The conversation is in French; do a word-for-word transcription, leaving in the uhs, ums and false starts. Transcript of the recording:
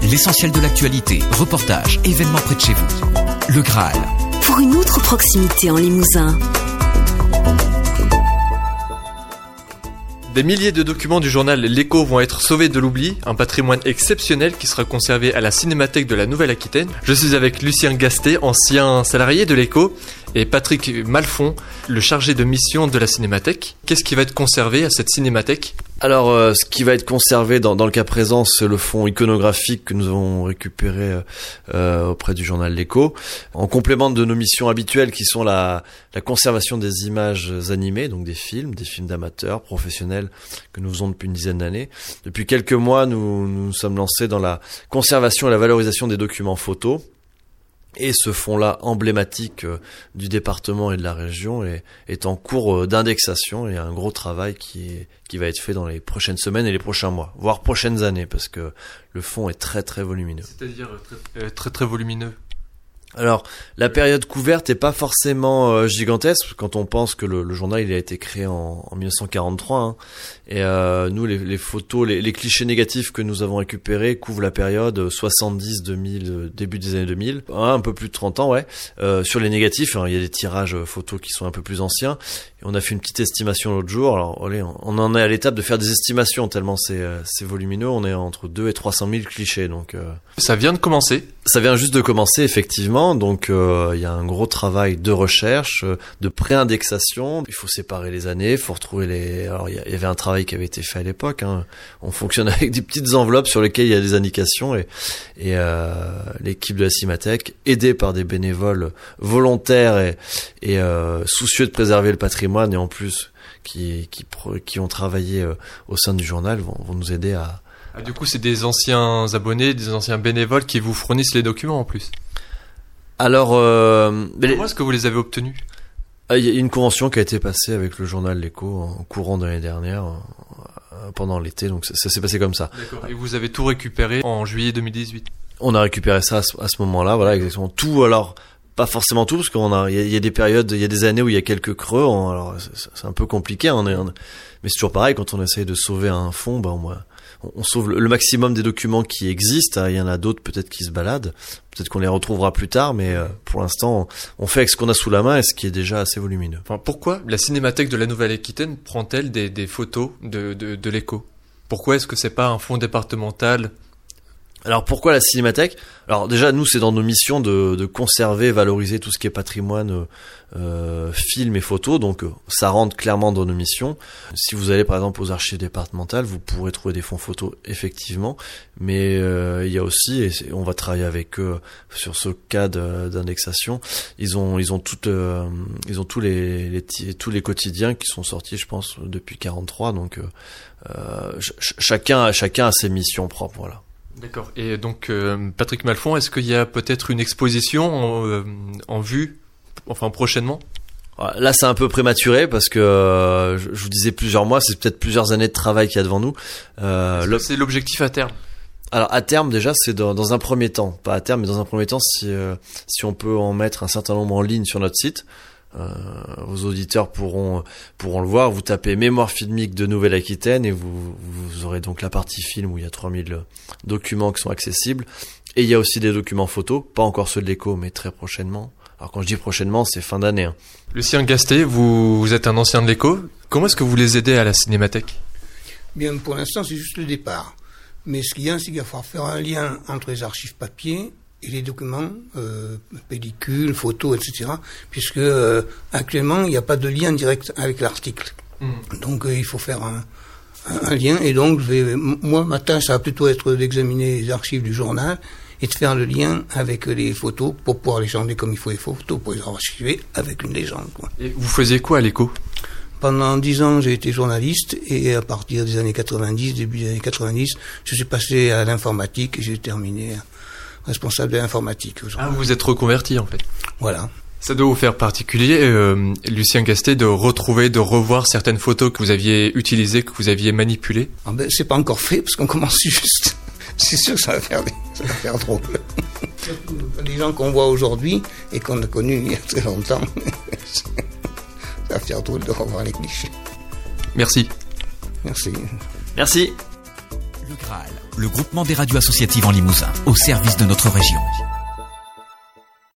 l'essentiel de l'actualité, reportages, événements près de chez vous. Le Graal. Pour une autre proximité en Limousin. Des milliers de documents du journal L'Écho vont être sauvés de l'oubli, un patrimoine exceptionnel qui sera conservé à la Cinémathèque de la Nouvelle-Aquitaine. Je suis avec Lucien Gasté, ancien salarié de L'Écho, et Patrick Malfond, le chargé de mission de la Cinémathèque. Qu'est-ce qui va être conservé à cette Cinémathèque ? Alors, euh, ce qui va être conservé dans, dans le cas présent, c'est le fonds iconographique que nous avons récupéré euh, auprès du journal L'Écho, en complément de nos missions habituelles qui sont la, la conservation des images animées, donc des films, des films d'amateurs, professionnels, que nous faisons depuis une dizaine d'années. Depuis quelques mois, nous nous sommes lancés dans la conservation et la valorisation des documents photos. Et ce fonds-là, emblématique euh, du département et de la région, est, est en cours euh, d'indexation. Et il y a un gros travail qui, est, qui va être fait dans les prochaines semaines et les prochains mois, voire prochaines années, parce que le fonds est très très volumineux. C'est-à-dire très euh, très, très volumineux. Alors, la période couverte est pas forcément euh, gigantesque quand on pense que le, le journal il a été créé en, en dix-neuf cent quarante-trois. Hein, et euh, nous, les, les photos, les, les clichés négatifs que nous avons récupérés couvrent la période soixante-dix deux mille, début des années deux mille, hein, un peu plus de trente ans, ouais. Euh, sur les négatifs, hein, il y a des tirages photos qui sont un peu plus anciens. Et on a fait une petite estimation l'autre jour. Alors, allez, on en est à l'étape de faire des estimations tellement c'est, euh, c'est volumineux. On est entre deux et trois cent mille clichés, donc. Euh, Ça vient de commencer. Ça vient juste de commencer, effectivement. Donc, euh, il y a un gros travail de recherche, de pré-indexation. Il faut séparer les années, il faut retrouver les... Alors, il y avait un travail qui avait été fait à l'époque. Hein. On fonctionne avec des petites enveloppes sur lesquelles il y a des indications. Et, et euh, l'équipe de la Cinémathèque, aidée par des bénévoles volontaires et, et euh, soucieux de préserver le patrimoine, et en plus, qui, qui, qui ont travaillé euh, au sein du journal, vont, vont nous aider à... Ah, du coup, c'est des anciens abonnés, des anciens bénévoles qui vous fournissent les documents en plus. Alors, euh, comment est-ce que vous les avez obtenus ? Il y a une convention qui a été passée avec le journal L'Écho en courant de l'année dernière, euh, pendant l'été, donc ça, ça s'est passé comme ça. D'accord. Et vous avez tout récupéré en juillet deux mille dix-huit ? On a récupéré ça à ce, à ce moment-là, voilà, exactement tout. Alors, pas forcément tout, parce qu'on a, il y, y a des périodes, il y a des années où il y a quelques creux. On, alors, c'est, c'est un peu compliqué, on est, on, mais c'est toujours pareil quand on essaye de sauver un fonds, ben on, on sauve le maximum des documents qui existent. Il y en a d'autres peut-être qui se baladent, peut-être qu'on les retrouvera plus tard, mais euh, pour l'instant, on fait avec ce qu'on a sous la main et ce qui est déjà assez volumineux. Enfin, pourquoi la Cinémathèque de la Nouvelle-Aquitaine prend-elle des, des photos de, de, de L'Écho ? Pourquoi est-ce que c'est pas un fonds départemental ? Alors pourquoi la Cinémathèque ? Alors déjà nous c'est dans nos missions de, de conserver, valoriser tout ce qui est patrimoine, euh, film et photos, donc euh, ça rentre clairement dans nos missions. Si vous allez par exemple aux archives départementales, vous pourrez trouver des fonds photos effectivement, mais euh, il y a aussi, et on va travailler avec eux sur ce cas de, d'indexation, ils ont ils ont toutes euh, ils ont tous les, les tous les quotidiens qui sont sortis je pense depuis quarante-trois, donc euh, euh, ch- chacun chacun a ses missions propres, voilà. D'accord. Et donc, euh, Patrick Malfond, est-ce qu'il y a peut-être une exposition en, euh, en vue, enfin prochainement ? Là, c'est un peu prématuré parce que euh, je vous disais plusieurs mois, c'est peut-être plusieurs années de travail qu'il y a devant nous. Euh, le... C'est l'objectif à terme. Alors à terme déjà, c'est dans, dans un premier temps, pas à terme, mais dans un premier temps, si euh, si on peut en mettre un certain nombre en ligne sur notre site. Euh, vos auditeurs pourront pourront le voir. Vous tapez mémoire filmique de Nouvelle-Aquitaine et vous vous aurez donc la partie film où il y a trois mille documents qui sont accessibles, et il y a aussi des documents photos, pas encore ceux de L'Écho mais très prochainement. Alors quand je dis prochainement, c'est fin d'année. Hein. Lucien Gasté, vous, vous êtes un ancien de L'Écho. Comment est-ce que vous les aidez à la Cinémathèque ? Bien, pour l'instant, c'est juste le départ. Mais ce qu'il y a, c'est qu'il va falloir faire un lien entre les archives papier et les documents, euh, pellicules, photos, et cetera. Puisque euh, actuellement, il n'y a pas de lien direct avec l'article. Mmh. Donc, euh, il faut faire un, un, un lien. Et donc, je vais, moi, ma tâche, ça va plutôt être d'examiner les archives du journal et de faire le lien avec les photos pour pouvoir les changer comme il faut les photos, pour les archiver avec une légende, quoi. Et vous faisiez quoi à L'Écho ? Pendant dix ans, j'ai été journaliste, et à partir des années quatre-vingt-dix, début des années quatre-vingt-dix, je suis passé à l'informatique et j'ai terminé responsable de l'informatique. Ah, vous vous êtes reconverti en fait. Voilà. Ça doit vous faire particulier, euh, Lucien Gasté, de retrouver, de revoir certaines photos que vous aviez utilisées, que vous aviez manipulées. Ah ben, c'est pas encore fait parce qu'on commence juste. C'est sûr que ça va faire, ça va faire drôle. Les gens qu'on voit aujourd'hui et qu'on a connus il y a très longtemps, ça va faire drôle de revoir les clichés. Merci. Merci. Merci. Le Graal, le groupement des radios associatives en Limousin, au service de notre région.